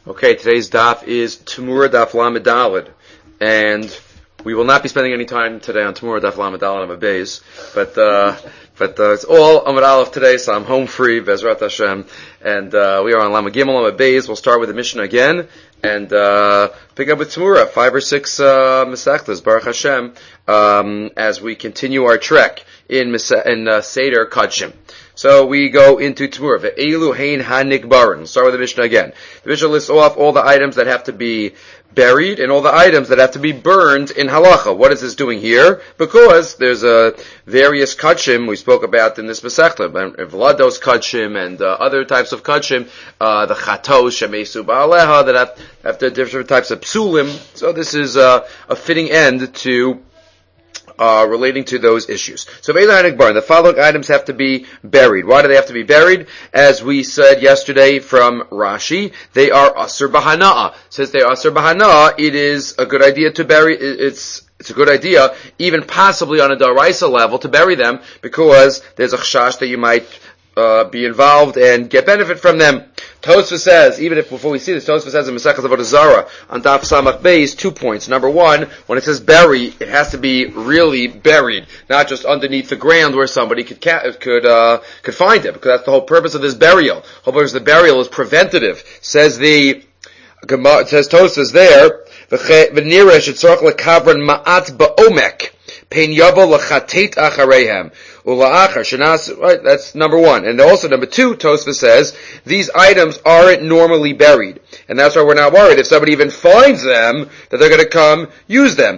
Okay, today's daf is Tamura Daf Lamed Daled, and we will not be spending any time today on Tamura Daf Lamed Daled on Beis, but it's all Amud Aleph today, so I'm home free, Bezrat Hashem, and we are on Lamed Gimel Lamed Beis. We'll start with the Mishnah again, and pick up with Tamura, 5 or 6 Masechtas, Baruch Hashem, as we continue our trek in Seder Kodshim. So we go into Tamura. Ve'elu hein hanikbarin. Start with the Mishnah again. The Mishnah lists off all the items that have to be buried and all the items that have to be burned in halacha. What is this doing here? Because there's various kachim we spoke about in this Masechta, Vlados kachim and other types of kachim, the chatos shemesu ba'aleha that have different types of psulim. So this is a fitting end to relating to those issues. So the following items have to be buried. Why do they have to be buried? As we said yesterday from Rashi, they are asur b'hana'ah. Since they are asur b'hana'ah, it is a good idea to bury, it's a good idea, even possibly on a daraisa level, to bury them, because there's a chashash that you might be involved and get benefit from them. Tosfos says, even if before we see this, Tosfos says in Masechtas Avodah Zarah on Daf Samach Beis 2 points. Number one, when it says bury, it has to be really buried, not just underneath the ground where somebody could find it, because that's the whole purpose of this burial. The whole purpose of the burial is preventative. Says Tosfos there, v'nira shetzorach lekavran ma'at ba'omek. Pein yavo lachatet achareihem. Right, that's number one. And also number two, Tosfos says, these items aren't normally buried. And that's why we're not worried. If somebody even finds them, that they're going to come use them.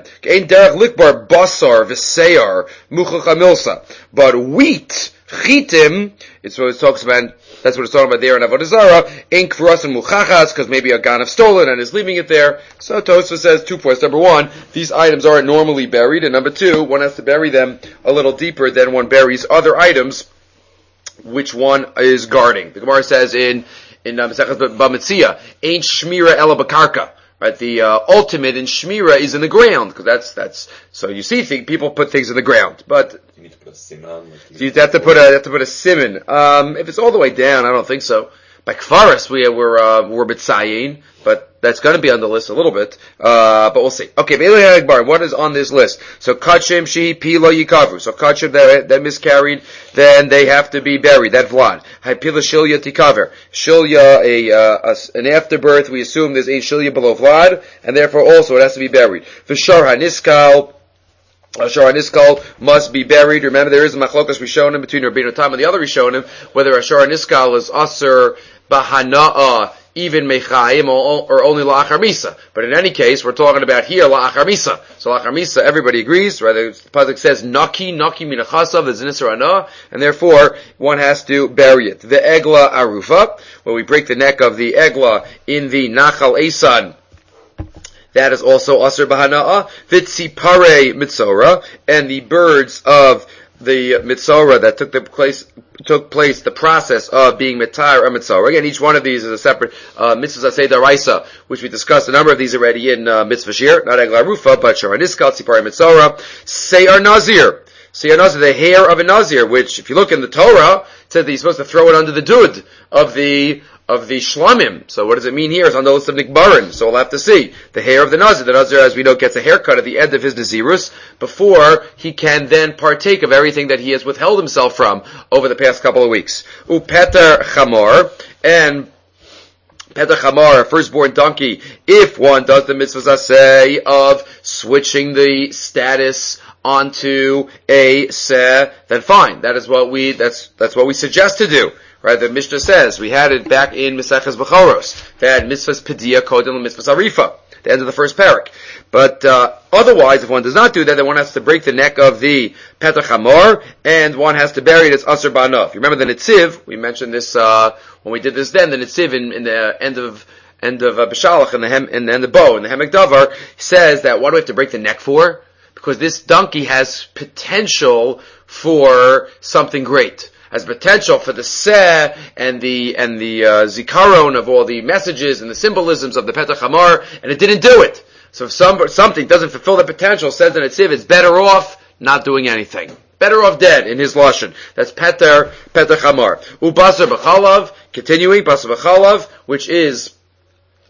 But wheat, chitim, it's what it talks about, that's what it's talking about there in Avodah Zarah, ain't k'vuras and muchachas, because maybe a ganav stole it and is leaving it there. So Tosfos says 2 points. Number one, these items aren't normally buried, and number two, one has to bury them a little deeper than one buries other items, which one is guarding. The Gemara says in Masechtas Bamitzia, ain't shmira ela b'karka. Right, the ultimate in shmira is in the ground, because that's so you see people put things in the ground, but you need to put a siman. You have to put a siman. If it's all the way down, I don't think so. By Kfaris, we're bitzayin, but that's going to be on the list a little bit, but we'll see. Okay, what is on this list? So kachim shehi pilo yikavu. So kachim that miscarried, then they have to be buried. That vlad. Pila shilya tikaver. Shilya an afterbirth. We assume there's a shilya below vlad, and therefore also it has to be buried. V'shar haniskal. Ashar Niskal must be buried. Remember, there is a machlokas Rishonim between Rabbeinu Tam and the other Rishonim, whether Ashar Niskal is Asur Bahana'ah, even Mechaim, or only La'achar Misa. But in any case, we're talking about here La'achar Misa. So La'achar Misa, everybody agrees, right? The pasuk says Naki Minachasav, there's an Isser Anah, and therefore one has to bury it. The Egla Arufa, where we break the neck of the Egla in the Nachal Esan, that is also Asur Bahana'ah. Vitzipare Mitzora, and the birds of the Mitzora that took place, the process of being Mitar or Mitzora. Again, each one of these is a separate Mitzvah Aseh Daraisa, which we discussed a number of these already in Mitzvah Shir, not Egla Rufa, but Shara Niskal, Tzipare Mitzora, Seyar Nazir. Seyar Nazir, the hair of a Nazir, which, if you look in the Torah, it says that you're supposed to throw it under the dud of the shlamim. So what does it mean here? It's on the list of nikbarin. So we'll have to see. The hair of the Nazir. The Nazir, as we know, gets a haircut at the end of his Nazirus before he can then partake of everything that he has withheld himself from over the past couple of weeks. Peter Chamor, and Peter Chamor, a firstborn donkey, if one does the mitzvah say of switching the status onto a seh, then fine. That's what we suggest to do. Right, the Mishnah says, we had it back in Maseches Bechoros, that mitzvahs pediyah kodem mitzvahs arifa, the end of the first parak. But otherwise, if one does not do that, then one has to break the neck of the Petach Hamor, and one has to bury it as Asur Ba'anah. You remember the Nitziv, we mentioned this when we did this then, the Nitziv in the end of Beshalach, and the bow, and the Hemek Davar, says that what do we have to break the neck for? Because this donkey has potential for something great. Has potential for the seh and the zikaron of all the messages and the symbolisms of the Petach Hamor, and it didn't do it. So if something doesn't fulfill the potential, says the Netziv, it's better off not doing anything. Better off dead in his lashon. That's Petach Hamor. Ubasar b'chalav, continuing, basar b'chalav, which is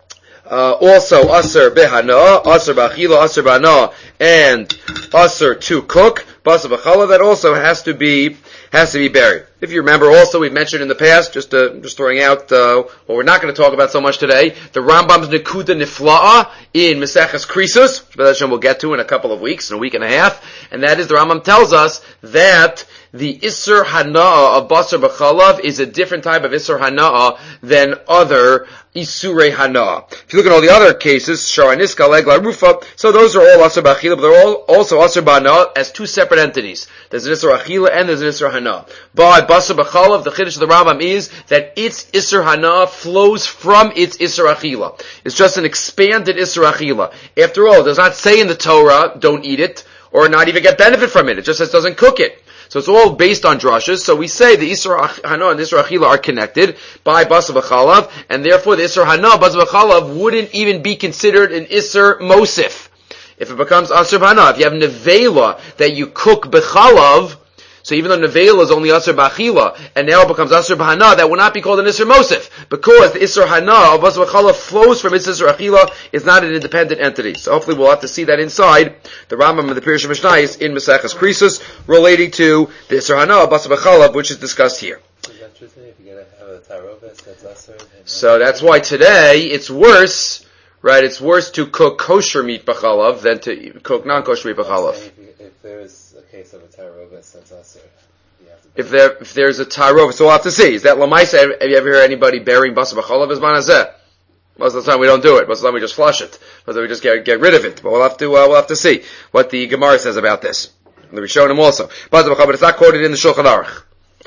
Also, Aser Behana, Aser Bachila, Aser Bana, and Aser to cook, Basar B'chalav, that also has to be buried. If you remember also, we've mentioned in the past, just throwing out what we're not going to talk about so much today, the Rambam's Nekuda Nifla'a in Maseches Krisus, which we'll get to in a couple of weeks, in a week and a half, and that is the Rambam tells us that the Isser Hana'ah of Basar B'chalav is a different type of Isser Hana'ah than other Isurei Hana'ah. If you look at all the other cases, Sharaniska, Legla, Rufa, so those are all Asr B'achila, but they're all also Asr B'ana as two separate entities. There's an Isser Achila and there's an Isser Hana'ah. But Basar B'chalav, the Chiddush of the Rambam is that its Isser Hana'ah flows from its Isser Achila. It's just an expanded Isser Achila. After all, it does not say in the Torah, don't eat it, or not even get benefit from it. It just says doesn't cook it. So it's all based on drushes. So we say the Isser Hana and the Isser Achila are connected by Basar B'chalav, and therefore the Isser Hana, Basar B'chalav, wouldn't even be considered an Isser Mosif. If it becomes Asr Hana, if you have Nevela that you cook B'chalav, so even though Nevela is only Asr B'achila, and now it becomes Asr B'hana, that will not be called an Isser Mosif, because the Isser Hana of Basar B'chalav flows from its Isser Achila, is not an independent entity. So hopefully we'll have to see that inside the Rambam and the Pirush Mishnayos in Maseches Krisus, relating to the Isser Hana of Basar B'chalav, which is discussed here. Is that true today? If you're going to have a tarovet, that's Asr? So that's why today it's worse, right? It's worse to cook kosher meat b'chalav than to cook non-kosher meat b'chalav. If there is a case of a tarovet, that's Asr. If there's a tarovet, so we'll have to see. Is that lamaisa? Have you ever heard anybody burying basar b'chalav as manazeh? Most of the time we don't do it. Most of the time we just flush it. Most of the time we just get rid of it. But we'll have to see what the Gemara says about this. And we're showing them also. Basar b'chalav, but it's not quoted in the Shulchan Aruch.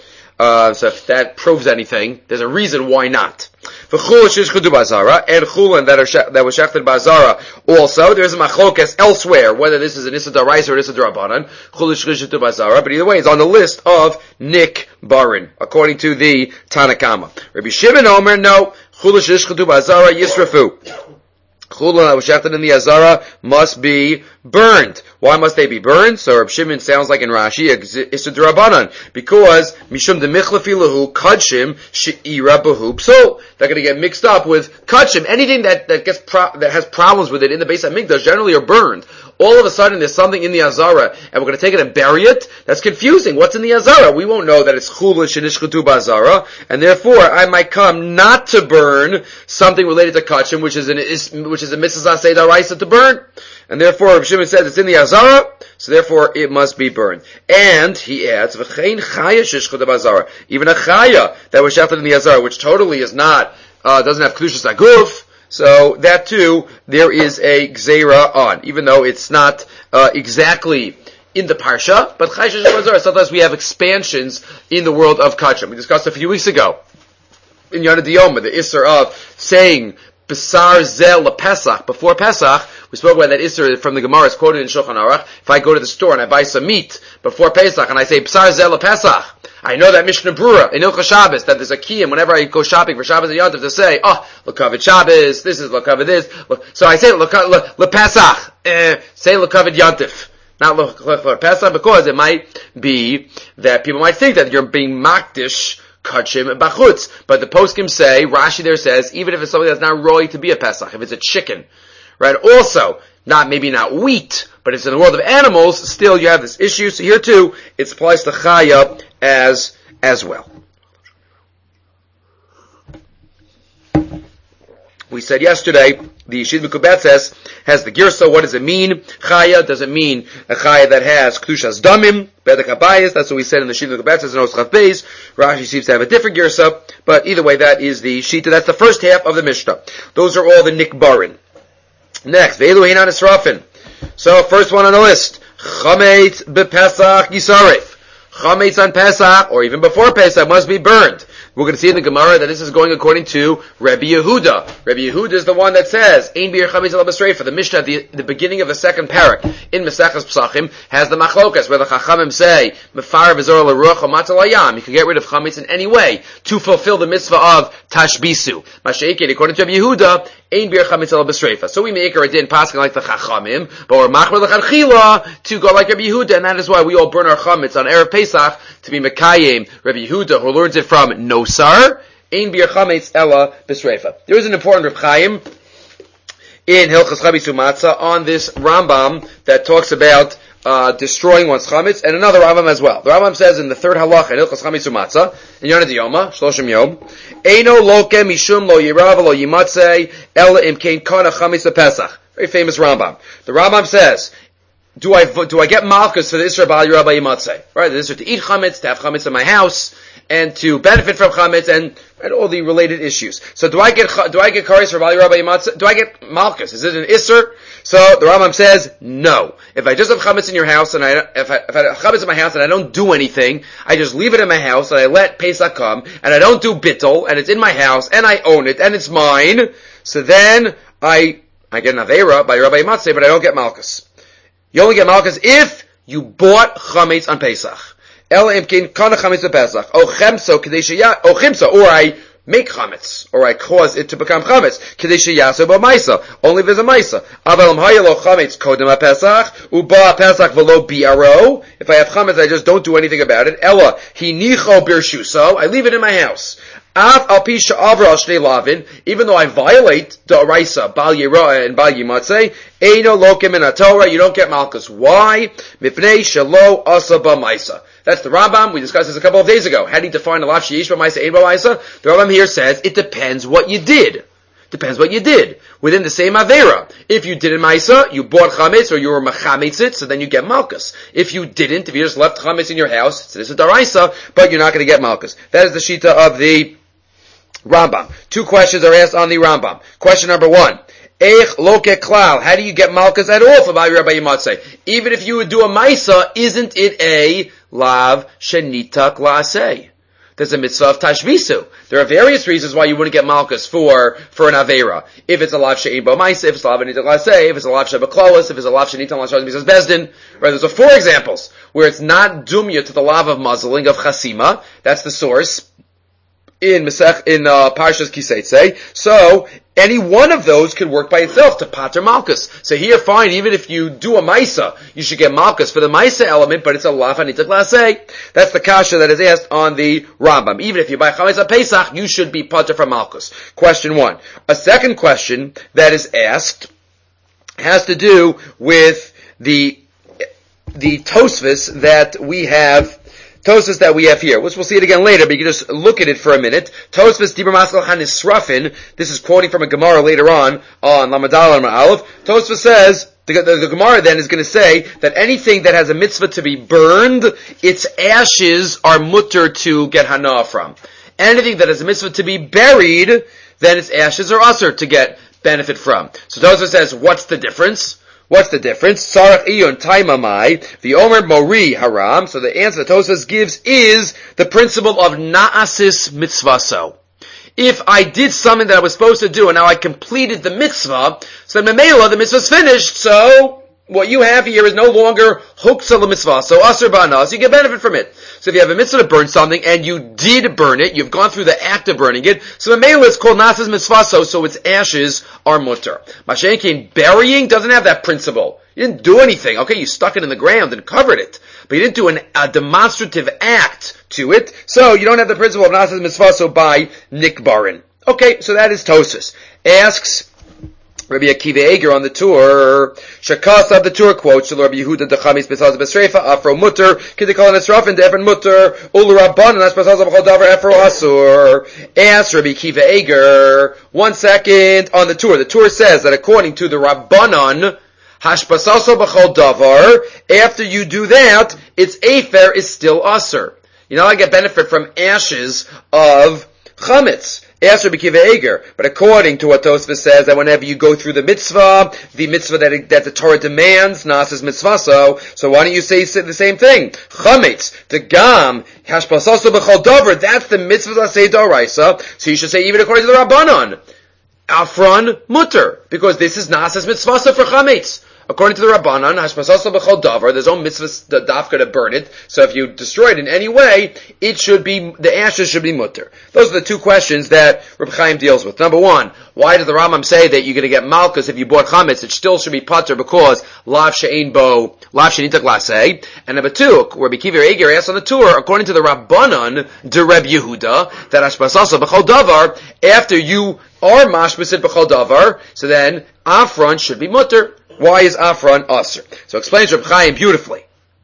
So if that proves anything, there's a reason why not. For chulin shishchudu b'azara and chulin that was shechted b'azara also, there's a machlokas elsewhere whether this is an issa d'oraisa or an issa d'rabbanan. Chulin shishchudu b'azara, but either way, it's on the list of Nik Barin according to the Tanakama. Rabbi Shimon Omer, no, chulin shishchudu b'azara yisrafu. Chulin that was shechted in the azara must be burned. Why must they be burned? So Reb Shimon sounds like in Rashi, Issa d'Rabbanan, because Mishum demichlafi lahu kachim she'ira behu psul. They're going to get mixed up with kachim. Anything that has problems with it in the Beis HaMikdash generally are burned. All of a sudden there's something in the azara, and we're going to take it and bury it. That's confusing. What's in the azara? We won't know that it's chulin shenishchutu b'azara, and therefore I might come not to burn something related to kachim, which is a mitzvah aseh d'oraisa to burn. And therefore, Reb Shimon says it's in the Azara, so therefore it must be burned. And he adds, V'chein chaya shishchud b'azara. Even a chaya that was shechted in the Azara, which totally is not, doesn't have kedushas aguf, so that too, there is a gzeira on, even though it's not exactly in the parsha, but chaya shishchud b'azara, sometimes we have expansions in the world of kachim. We discussed a few weeks ago, in Yonah Diyoma, the Isser of saying, Besar zel Pesach, before Pesach, we spoke about that Isser from the Gemara, it's quoted in Shulchan Aruch. If I go to the store and I buy some meat before Pesach and I say Besar zel Pesach, I know that Mishnah Brura in Ilcha Shabbos, that there's a kiyum whenever I go shopping for Shabbos and Yontif to say, L'kavid Shabbos, this is L'kavid this. So I say L'Pesach, say L'kavid Yontif. Not L'Pesach, because it might be that people might think that you're being makdish kachim bachutz, but the poskim say, Rashi there says, even if it's something that's not roy to be a Pesach, if it's a chicken, right? Also, maybe not wheat, but it's in the world of animals, still you have this issue, so here too, it applies to chaya as well. We said yesterday, the Yeshid Mekubetzes has the girsa. What does it mean? Chaya, does it mean a chaya that has Kedushas Damim, Bedek Habayis? That's what we said in the Yeshid Mekubetzes and Oschav Beis. Rashi seems to have a different girsa, but either way, that is the Shita. That's the first half of the Mishnah. Those are all the Nikbarin. Next, Ve'elu Heinan Esrafin. So, first one on the list. Chametz B'Pesach Yisaref. Chametz on Pesach, or even before Pesach, must be burned. We're going to see in the Gemara that this is going according to Rabbi Yehuda. Rabbi Yehuda is the one that says, Ein bir chametz ala b'sreifa. The Mishnah at the beginning of the second parak in Maseches Pesachim has the machlokas, where the Chachamim say, Mefar v'zor l'ruach o matzah l'yam. You can get rid of chametz in any way to fulfill the mitzvah of tashbisu. Masha'ikid, according to Rabbi Yehuda, Ein bir chametz ala b'sreifa. So we make a din paskin like the Chachamim, but we're machmer l'chadchila to go like Rabbi Yehuda, and that is why we all burn our chametz on Erev Pesach to be Mekayim. Rabbi Yehuda, who learns it from Nosar, Ein bir chametz ela b'sreifa. There is an important Reb Chaim in Hilchos Chametz Umatzah on this Rambam that talks about destroying one's chametz, and another Rambam as well. The Rambam says in the third halacha in Hilchos Chametz Umatzah in Yonah Diyoma Shloshim Yom, Eino loke mishum lo yirav lo yimatzeh ela imkein kana chametz Pesach. Very famous Rambam. The Rambam says, do I get malchus for the Isra Bal Yirav Yimatzeh? Right, the Isra to eat chametz, to have chametz in my house, and to benefit from chametz, and all the related issues. So do I get kares for Bal Yirav Yimatzeh? Do I get malchus? Is it an Isra? So the Rambam says, no. If I just have chametz in your house, and if I have chametz in my house and I don't do anything, I just leave it in my house and I let Pesach come, and I don't do bittul, and it's in my house, and I own it, and it's mine, so then I get an Aveira by Rabbi Yimatzeh, but I don't get malchus. You only get malchus if you bought chametz on Pesach. Ela imkin kana chametz Pesach. O chemso kadei sheyah. O chimso, or I make chametz, or I cause it to become chametz. Kadei sheyaso b'maisa. Only if there's a maisa. Aval hayalo chametz kodem Pesach. Uba Pesach v'lo biaro. If I have chametz, I just don't do anything about it. Ela hinicho birshuso. I leave it in my house. Even though I violate the Araisa, Bal Yirah and Bal Yimatzeh, Eino Lokim in Torah, you don't get malchus. Why? Mipnei Shalo Asa B'Maisa. That's the Rambam. We discussed this a couple of days ago. How do you define a Lav Sheyish B'Maisa, Ein B'Maisa? The Rambam here says, it depends what you did. Depends what you did. Within the same Avera. If you did in Maisa, you bought chametz, or you were mechametz it, so then you get malchus. If you didn't, if you just left chametz in your house, so this is Daraisa, but you're not going to get malchus. That is the Shita of the Rambam. Two questions are asked on the Rambam. Question number one. Eich loke klal. How do you get malchus at all for Rabbi Yimatzeh? Even if you would do a Maisa, isn't it a lav shenitak la'aseh? There's a mitzvah of tashvisu. There are various reasons why you wouldn't get malchus for an avera. If it's a lav she'ein bo ma'aseh, if it's a lav shenitak la'aseh, if it's a lav she'beklalos, if it's a lav shenitak la'aseh misas bezdin. Right? Those are four examples where it's not dumya to the lav of muzzling of chasima. That's the source in Parshas Kiseitze. So any one of those could work by itself to pater malchus. So here, fine, even if you do a maisa, you should get malchus for the maisa element, but it's a lav hanitak la'aseh. That's the kasha that is asked on the Rambam. Even if you buy chametz on Pesach, you should be pater from malchus. Question one. A second question that is asked has to do with the Tosfos that we have. Tosfos that we have here, which we'll see it again later, but you can just look at it for a minute. Tosfos Dibur Maskal Hanisrafin. This is quoting from a Gemara later on Lamadal and Ma'alef. Tosfos says, the Gemara then is going to say that anything that has a mitzvah to be burned, its ashes are mutter to get hana from. Anything that has a mitzvah to be buried, then its ashes are usher to get benefit from. So Tosfos says, what's the difference? What's the difference? Sarach iyun taimamai, the omer mori haram. So the answer that Tosfos gives is the principle of na'asis mitzvaso. If I did something that I was supposed to do and now I completed the mitzvah, so memela, the mitzvah's finished, so what you have here is no longer huksa mitzvah, so asur ba'anas, you get benefit from it. So if you have a mitzvah to burn something, and you did burn it, you've gone through the act of burning it, so the mela is called nasas mitzvah, so its ashes are mutter. Mashenkin, burying doesn't have that principle. You didn't do anything. Okay, you stuck it in the ground and covered it, but you didn't do a demonstrative act to it, so you don't have the principle of nasas mitzvah, by nikbarin. Okay, so that is Tosfos. Asks Rabbi Akiva Eger on the tour, Shakas of the tour quotes, Rabbi Yehuda Dechamis B'Saz B'Sreifa, Afro Mutter, Kidikol Nesrafin, Defen Mutter, Ulu Rabban, and Aspasaz B'Chol Davar, Afro Asur. Ask Rabbi Akiva Eger, 1 second, on the tour. The tour says that according to the Rabbanon, Hashpasaso B'Chol Davar, after you do that, its Afer is still Asur. You know, I get benefit from ashes of chametz. Ask Rabbi Akiva Eger, but according to what Tosfos says, that whenever you go through the mitzvah that the Torah demands, nasas mitzvah, so why don't you say the same thing? Chametz, the gam, hashpasaso b'chol davar, that's the mitzvah that say doraisa, so you should say even according to the Rabbanon, afron mutter, because this is nasas mitzvah for chametz. according to the Rabbanan, hashpasasa b'chol davar, there's no mitzvah the dafka to burn it. So if you destroy it in any way, the ashes should be mutter. Those are the two questions that Reb Chaim deals with. Number one, why does the Rambam say that you're going to get malchus if you bought chametz? It still should be putter because lav she'initak laseh. And number two, Rabbi Kiva Eger asks on the tour, according to the Rabbanan, de Reb Yehuda, that hashpasasa b'chol davar, after you are mashmasid b'chol davar, so then afron should be mutter. Why is afron aser? So explains Reb Chaim beautifully.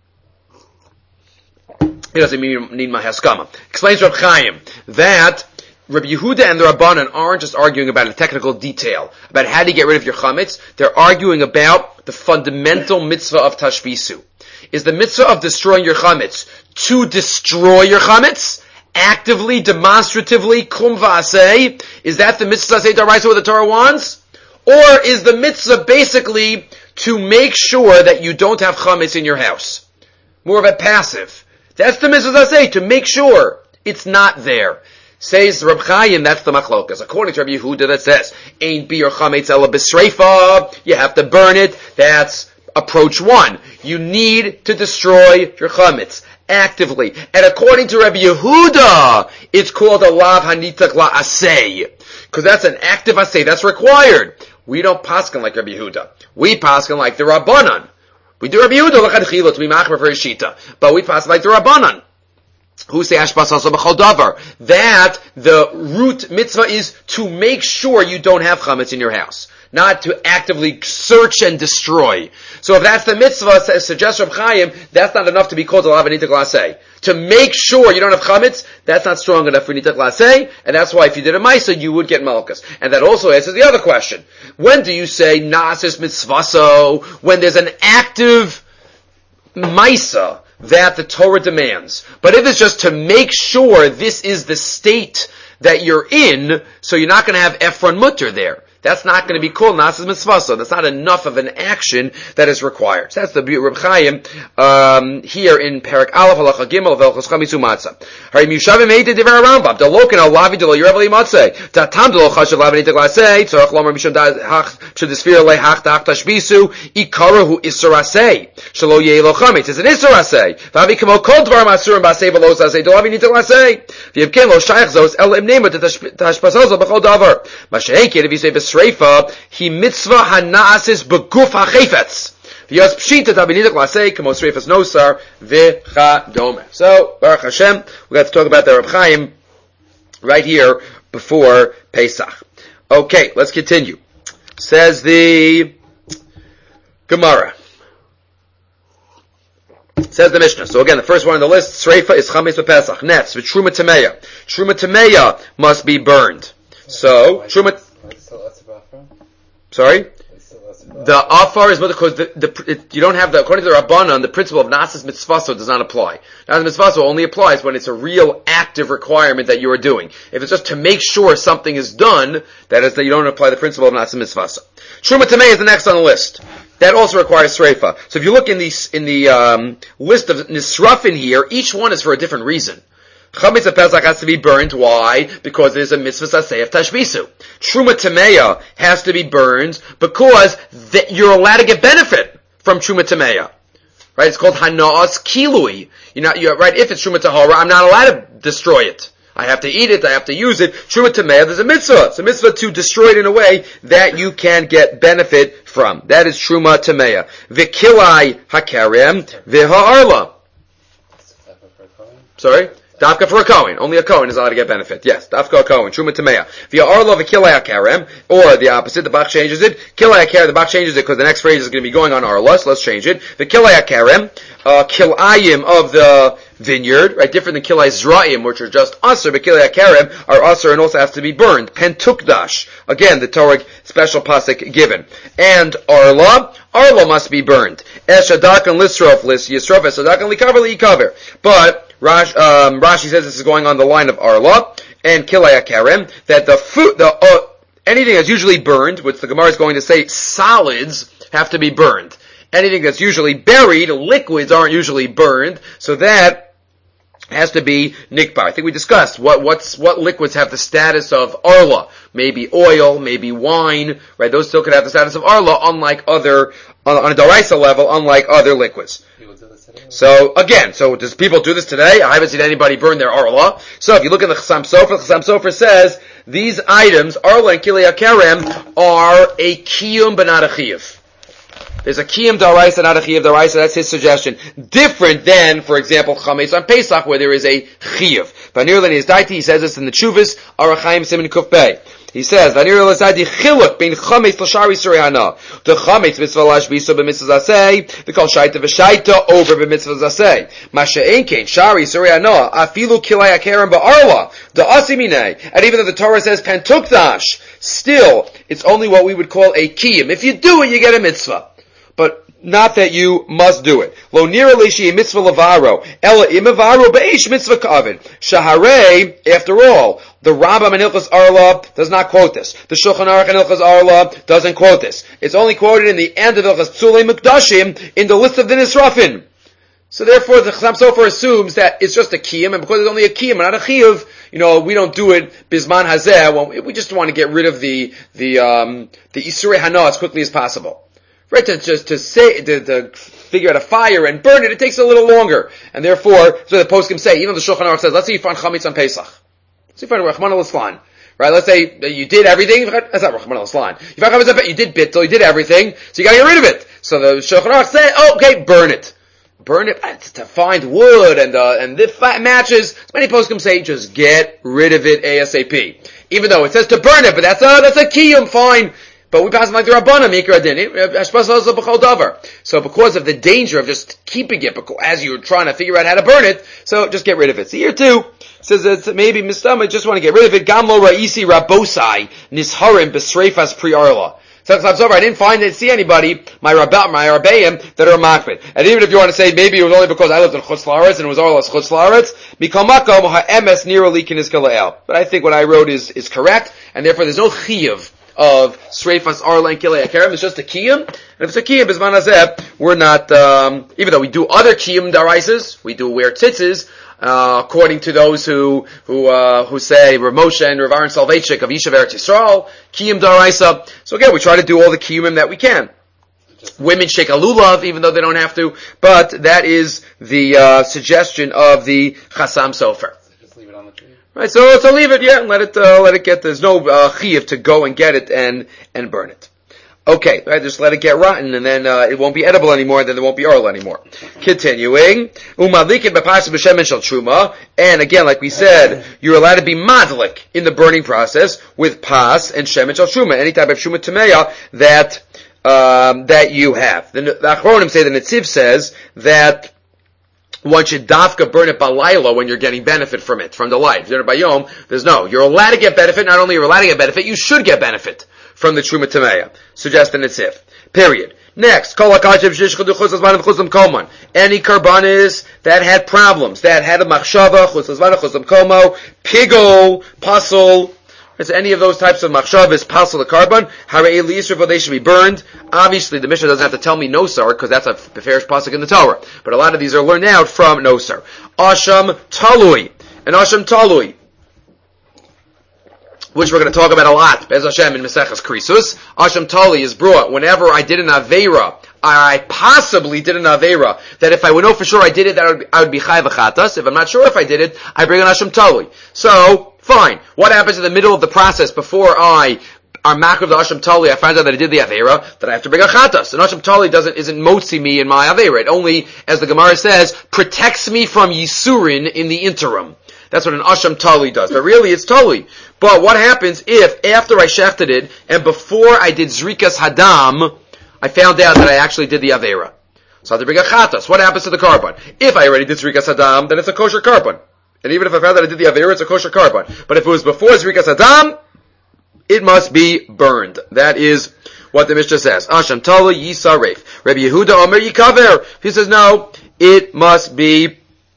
He doesn't need my haskama. Explains Reb Chaim that Rabbi Yehuda and the Rabbanan aren't just arguing about a technical detail, about how to get rid of your chametz. They're arguing about the fundamental mitzvah of tashbisu. Is the mitzvah of destroying your chametz to destroy your chametz? Actively, demonstratively, kum v'aseh? Is that the mitzvah daraisa what the Torah wants? Or is the mitzvah basically to make sure that you don't have chametz in your house? More of a passive. That's the mitzvah to make sure it's not there. Says Reb Chaim, that's the machlokas. According to Rabbi Yehuda, that says, ain't be your chametz ela b'sreifa, you have to burn it. That's approach one. You need to destroy your chametz actively. And according to Rabbi Yehuda, it's called a lav hanitak la asay. Because that's an active asay, that's required. We don't paskin like Rabbi Yehuda. We paskin like the Rabbanan. We do Rabbi Yehuda l'chadchila to be machmer for his shita. But we paskin like the Rabbanan, who say hashpasasa b'chol davar, that the root mitzvah is to make sure you don't have chametz in your house, not to actively search and destroy. So if that's the mitzvah, suggests Reb Chaim, that's not enough to be called a lav nitak laseh. To make sure you don't have chametz, that's not strong enough for nitak laseh, and that's why if you did a maisa, you would get malchus. And that also answers the other question. When do you say naasis mitzvaso? When there's an active maisa that the Torah demands. But if it's just to make sure this is the state that you're in, so you're not going to have Ephron Mutter there. That's not going to be called Nasas Mitzvah. So that's not enough of an action that is required. So that's the Reb Chaim here in Perak Aleph Halacha Gimel Velchos Chamisu Matzah. Harim Yushavim Eidid Divrei Rambam. Dalokin Al Lavi Delo Yerevli Matzeh. Tatam Delo Chashav Lavi Nitak Laseh. Tzorach Lomer Misham Hach Shedesfir Le Hach Dach Tashbisu Ikarahu Isur Aseh. Shelo Yei Lo Chametz. It's an Isur Aseh. Vavi Kamo Kol Dvar Masurim Basei Velos Aseh. Dolavi Nitak Laseh. V'yevken Lo Shaykh Zos El Imnema Tashpasozo B'chol Davar. Mashenki if you say Sreifa, he mitzvah hanaasis beguf hachefetz. V'yos pshita tabinidik lasei kamos sreifas nosar v'chadome. So Baruch Hashem, we got to talk about the Reb Chaim right here before Pesach. Okay, let's continue. Says the Gemara. Says the Mishnah. So again, the first one on the list, Sreifa is chametz b'Pesach. Next, v'truma tameya. Truma tameya must be burned. So truma. Sorry? The afar is because you don't have the, according to the Rabbanan, the principle of Nasas Mitzvaso does not apply. Nasas Mitzvaso only applies when it's a real active requirement that you are doing. If it's just to make sure something is done, that is that you don't apply the principle of Nasas Mitzvaso. Truma Tamei is the next on the list. That also requires Sreifa. So if you look in the list of Nisrafin here, each one is for a different reason. Chametz Pesach has to be burned. Why? Because there's a mitzvah saseh of tashbisu. Truma Tameya has to be burned because you're allowed to get benefit from Truma Tameya. Right? It's called Hana'as Kilui. You're right. If it's Truma Tahara, I'm not allowed to destroy it. I have to eat it. I have to use it. Truma Tameya, there's a mitzvah. It's a mitzvah to destroy it in a way that you can get benefit from. That is Truma Tameya. V'kilai hakarem v'ha'arla. Sorry? Dafka for a Kohen. Only a Kohen is allowed to get benefit. Yes, Dafka a Kohen. Truma Tameya. Via Arlo v'kilei hakarem, or the opposite, the Bach changes it. Kilei hakarem, the Bach changes it because the next phrase is going to be going on Arlo, so let's change it. V'kilei hakarem, kilayim of the vineyard, right, different than kilei zra'im, which are just aser, but kilei hakarem are aser and also has to be burned. Pentukdash. Again, the Torah special pasuk given. And Arla must be burned. Eshadak and Lisrof, Yisrof, Eshadak and Likaver, Likaver. But Rashi says this is going on the line of Arla and Kilei hakarem, that the food, anything that's usually burned, which the Gemara is going to say solids have to be burned. Anything that's usually buried, liquids aren't usually burned, so that has to be nikbar. I think we discussed what liquids have the status of arla. Maybe oil, maybe wine, right? Those still could have the status of arla, unlike other, on a daraisa level, unlike other liquids. So does people do this today? I haven't seen anybody burn their arla. So if you look at the Chassam Sofer says these items, arla and kilei hakerem, are a kiyum but not a chiyuv. There's a kiyum daraisa, not a chiyuv daraisa. That's his suggestion. Different than, for example, chametz on Pesach, where there is a chiyuv. Vanir Lenius Daiti, he says this in the Chuvas, Arachaim Siman Kuf Bey. He says, Vanir Lenius Daiti chiluk bein chametz l'shari surei hana. The chametz mitzvah lashbiso b'mitzvah zasei, the kol shaita v'shaita over b'mitzvah zasei. Masha enkein shari surei hana, afilu kilei hakerem ba'arla, the asimine. And even though the Torah says pentukdash, still, it's only what we would call a kiyum. If you do it, you get a mitzvah. But not that you must do it. Lo nira leishi mitzvah lavaro, ela imavaro beish mitzvah kavod. Shaharei, after all, the Rambam in Hilchos Arla does not quote this. The Shulchan Aruch in Hilchos Arla doesn't quote this. It's only quoted in the end of Hilchos Psulei Mukdashim in the list of the Nisrafin. So therefore, the Chassam Sofer assumes that it's just a kiyum, and because it's only a kiyum and not a chiyuv, we don't do it bisman hazeh. Well, we just want to get rid of the isurei hana as quickly as possible. Right, to figure out a fire and burn it, it takes a little longer. And therefore, so the poskim say, even the Shulchan Aruch says, let's say you find chametz on Pesach. Let's say you find Rachman al-Islan. Right, let's say you did everything, that's not Rachman al-Islan. You found chametz on Pesach, you did bittul, you did everything, so you gotta get rid of it. So the Shulchan Aruch say, okay, burn it. Burn it to find wood and the matches. As many poskim say, just get rid of it ASAP. Even though it says to burn it, but that's a kiyum, fine. But we pass them like the Rabbana, Mikra Din. So because of the danger of just keeping it, as you're trying to figure out how to burn it, so just get rid of it. So here too, says it's maybe Mistama, just want to get rid of it. Gamlo Ra'isi Rabosai, Nisharim Besreifas Priarla. So I didn't see anybody, my Rabbeim, that are makbid. And even if you want to say maybe it was only because I lived in Chutz La'aretz and it was Arlas Chutz La'aretz, Mikal Makom Ha'emes Nira Likin Iskalael. But I think what I wrote is correct, and therefore there's no chiyuv of Sreifas Arla and Kilei HaKerem. It's just a kiyum. And if it's a kiyum, Bizman Hazeh, we're not, even though we do other kiyum daraisas, we do wear tzitzis, according to those who say Rav Moshe and Rav Aaron Soloveitchik of Yishuv Eretz Yisrael, kiyum daraisa. So again, we try to do all the kiyumim that we can. Women shake a lulav, even though they don't have to, but that is the suggestion of the Chassam Sofer. Right, so leave it, and let it get, there's no chiyuv to go and get it and burn it. Okay, right, just let it get rotten, and then it won't be edible anymore, and then there won't be oil anymore. Continuing, umalikin b'pas b'shemen shel truma, and again, like we said, you're allowed to be madlik in the burning process with pas and shemen shel truma, any type of truma tameya that you have. The Achronim say, the Netziv says that one should dafka burn it balayla when you're getting benefit from it, from the light. If you're doing it by yom, you're allowed to get benefit. Not only you're allowed to get benefit, you should get benefit from the truma tameya. Suggest in Netziv. Period. Next, any karbanis that had problems, that had a machshava, pigol, pasul. It's any of those types of machshavas, pasul the carbon, harei liyisrav, they should be burned. Obviously, the Mishnah doesn't have to tell me nosar, because that's a beferish pasuk in the Torah. But a lot of these are learned out from nosar. Asham talui, and asham talui, which we're going to talk about a lot, Bez Hashem in Maseches Krisus. Asham talui is brought whenever I did an aveira, I possibly did an aveira, that if I would know for sure I did it, I would be chayv achatas. If I'm not sure if I did it, I bring an asham talui. So, fine. What happens in the middle of the process before I are makriv the Asham Tali? I find out that I did the Aveira, that I have to bring a Chatas. And Asham Tali isn't motzi me in my Aveira. It only, as the Gemara says, protects me from Yisurin in the interim. That's what an Asham Tali does. But really it's Tali. But what happens if, after I shechted it, and before I did Zrikas Hadam, I found out that I actually did the Aveira? So I have to bring a Chatas. What happens to the carbon? If I already did Zrikas Hadam, then it's a kosher carbon. And even if I found that I did the Aveira, it's a kosher carbon. But if it was before Zrikas Hadam, it must be burned. That is what the Mishnah says. Asham Tala Yisaref. Rabbi Yehuda Omer Yikaver. He says, no, it must be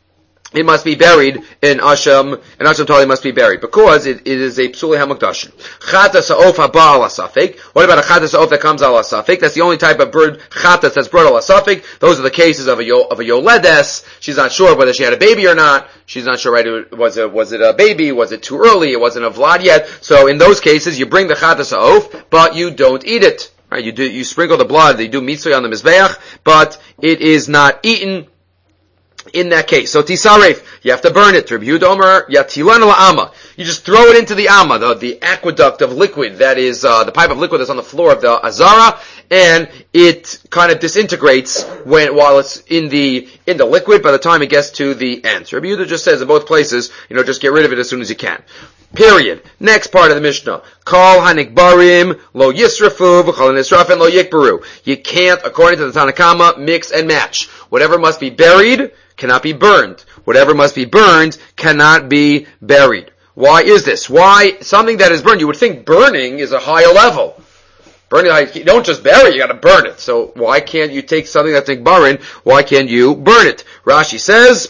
it must be buried in Asham, and Asham Tali must be buried, because it is a Psuli HaMukdashin. Chatas ha'of haba ala safek. What about a chatas ha'of that comes ala safek? That's the only type of bird, chatas, that's brought ala safek. Those are the cases of a yoledes. She's not sure whether she had a baby or not. She's not sure, right? Was it a baby? Was it too early? It wasn't a vlad yet. So in those cases, you bring the chatas ha'of, but you don't eat it. Right? You sprinkle the blood, you do mitzvah on the mizbeach, but it is not eaten in that case. So tisaref, you have to burn it. Rabbi Yehuda Omer, yatilan la'ama. You just throw it into the amma, the aqueduct of liquid, that is, the pipe of liquid that's on the floor of the azara, and it kind of disintegrates while it's in the liquid by the time it gets to the end. So Rabbi Yehuda just says in both places, just get rid of it as soon as you can. Period. Next part of the Mishnah. Kol hanikbarim lo yisrafu v'chol nisrafen lo yikbaru. You can't, according to the Tanakama, mix and match. Whatever must be buried cannot be burned. Whatever must be burned cannot be buried. Why is this? Why something that is burned? You would think burning is a higher level. Burning, you don't just bury it, you gotta burn it. So why can't you take something that's nikbarin? Why can't you burn it? Rashi says,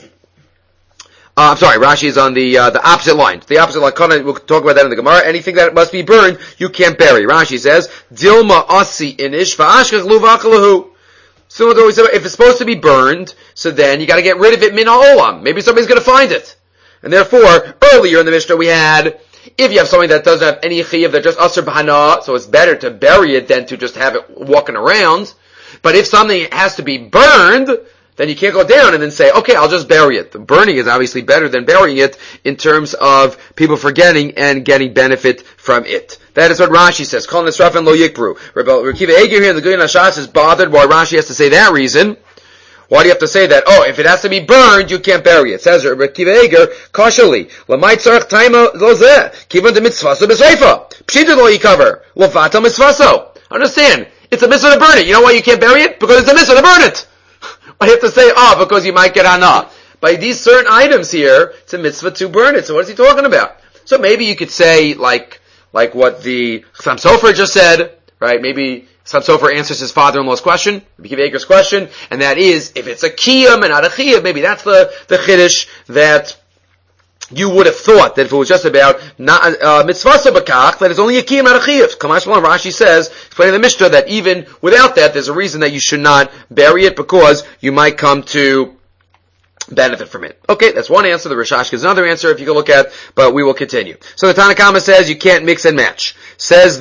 Rashi is on the opposite line. The opposite line, we'll talk about that in the Gemara. Anything that must be burned, you can't bury. Rashi says, Dilma asi inish va'ashkach lu v'akalahu. So if it's supposed to be burned, so then you gotta get rid of it min ha'olam. Maybe somebody's gonna find it. And therefore, earlier in the Mishnah we had, if you have something that doesn't have any chiyuv, that just asr b'hana, so it's better to bury it than to just have it walking around. But if something has to be burned, then you can't go down and then say, okay, I'll just bury it. The burning is obviously better than burying it in terms of people forgetting and getting benefit from it. That is what Rashi says. Kol nisrafen lo yikbru. Rabbi Akiva Eiger here in the Gilyon HaShas is bothered why Rashi has to say that reason. Why do you have to say that? Oh, if it has to be burned, you can't bury it. Says Rabbi Akiva Eiger, kashali, lamay tzarech taima lo zeh, kivan de mitzvaso b'seifa. Pshita lo yikaver, lovata mitzvaso. Understand, it's a mitzvah to burn it. You know why you can't bury it? Because it's a mitzvah to burn it. I have to say, because you might get hana. By these certain items here, it's a mitzvah to burn it. So what is he talking about? So maybe you could say, like what the Chassam Sofer just said, right? Maybe Chassam Sofer answers his father-in-law's question, Rabbi Akiva Eiger's question, and that is, if it's a kiyum and not a chiyuv, maybe that's the chiddush that you would have thought that if it was just about mitzvah sabakach, that it's only a kiyum, not a chiyuv. Kamash Malan, Rashi says, explaining the Mishnah, that even without that, there's a reason that you should not bury it, because you might come to benefit from it. Okay, that's one answer. The Rishashka is another answer if you can look at, but we will continue. So the Tanakama says you can't mix and match. Says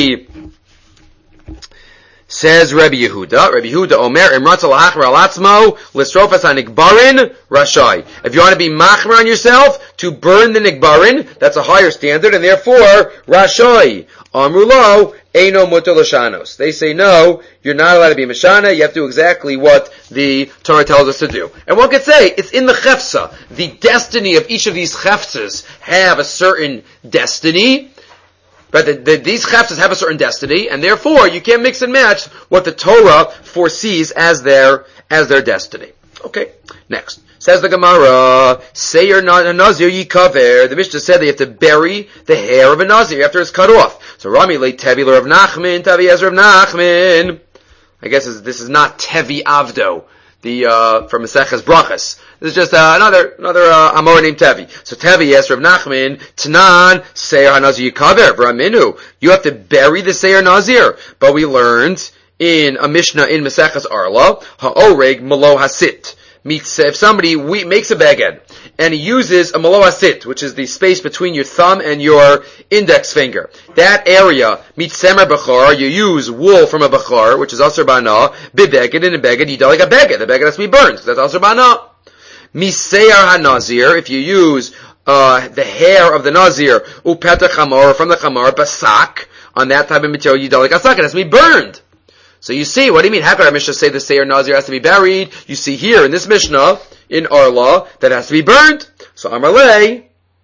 Rabbi Yehuda Omer, Imratza l'achmer al atzmo, l'srofas ha-nikbarin, rashai. If you want to be machmer on yourself, to burn the nikbarin, that's a higher standard, and therefore, rashai. Amrulo, eino mutar l'shanos. They say, no, you're not allowed to be mashana, you have to do exactly what the Torah tells us to do. And one could say, it's in the chefsa. The destiny of each of these chefsas have a certain destiny, but these chefsas have a certain destiny, and therefore you can't mix and match what the Torah foresees as their destiny. Okay, next. Says the Gemara, Seir Nazir Yikaver. The Mishnah said that you have to bury the hair of a Nazir after it's cut off. So Rami le Tevi of Nachman, Tevi Ezra of Nachman. I guess this is not Tevi Avdo, from Maseches Brachas. This is just another Amor named Tevi. So Tevi Ezra of Nachman, Tanan Seir Nazir Yikaver, Braminu. You have to bury the Seir Nazir. But we learned in a Mishnah in Maseches Arla, Ha'oreg Malo Hasit. If somebody makes a beged and he uses a malo hasit, which is the space between your thumb and your index finger, that area, mitzemer bechar, you use wool from a bechar, which is asur bana, bibeged, in a beged, you do like a beged. The beged has to be burned, so that's asur bana. Miseyar hanazir, if you use the hair of the nazir, upeta chamor, from the chamor, basak, on that type of material, you do like a sak, it has to be burned. So you see, what do you mean? How could our Mishnah say the Seir Nazir has to be buried? You see here in this Mishnah, in Arla, that has to be burned. So Amarle,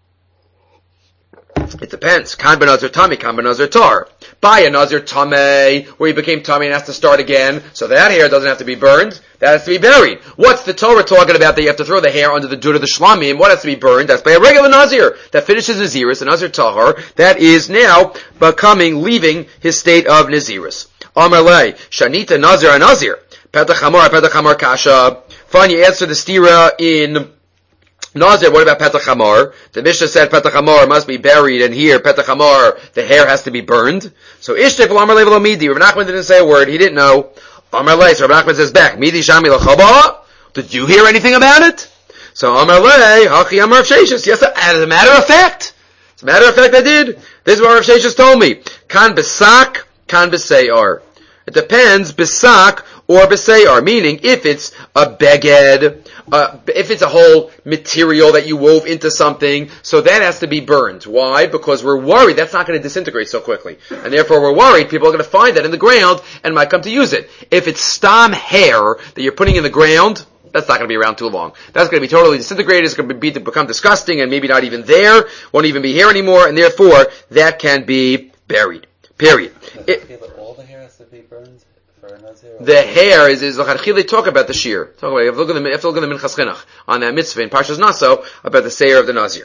it depends. Kan ben Nazir Tami, kan ben Nazir Tar. By a Nazir Tameh, where he became Tami and has to start again, so that hair doesn't have to be burned, that has to be buried. What's the Torah talking about that you have to throw the hair under the Dud of the Shlamim? What has to be burned? That's by a regular Nazir that finishes Naziris, a Nazir Tahar, that is now leaving his state of Naziris. Amarle, Shanita Nazir a Nazir. Petach Hamor Kasha. Fine, you answer the stira in Nazir, what about Petach Hamor? The Mishnah said Petach Hamor must be buried, and here, Petach Hamor, the hair has to be burned. So Ishtik Amar Lev Lo Midi. Rav Nachman didn't say a word, he didn't know. Amar Le, so Rav Nachman says back, Midi Shami L'Chaba? Did you hear anything about it? So Amar Le, Hachi Amar Rav Sheshes. Yes, as a matter of fact. As a matter of fact, I did. This is what Rav Sheshes told me. Kan Besak, Kan Beseyar. It depends, Besak or Beseyar, meaning if it's a beged, if it's a whole material that you wove into something, so that has to be burned. Why? Because we're worried that's not going to disintegrate so quickly. And therefore we're worried people are going to find that in the ground and might come to use it. If it's stam hair that you're putting in the ground, that's not going to be around too long. That's going to be totally disintegrated, it's going to become disgusting and maybe not even there, won't even be here anymore, and therefore that can be buried. Period. All the hair has to be burned for a Nazir? The hair is they talk about the shear. Talk about it. You have to look at the Minchas Chinuch on that mitzvah in Parshas Naso about the seir of the Nazir.